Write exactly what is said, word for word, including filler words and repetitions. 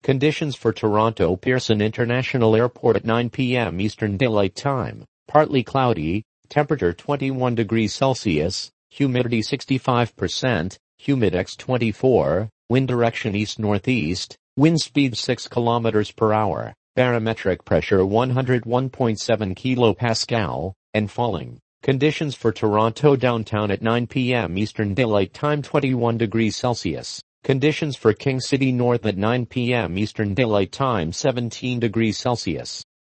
Conditions for Toronto Pearson International Airport at nine p m Eastern Daylight Time. Partly cloudy, temperature twenty-one degrees Celsius, humidity sixty-five percent, humidex twenty-four, wind direction east-northeast, wind speed six kilometers per hour, barometric pressure one hundred one point seven kilopascal, and falling. Conditions for Toronto downtown at nine p m Eastern Daylight Time twenty-one degrees Celsius. Conditions for King City North at nine p m Eastern Daylight Time seventeen degrees Celsius.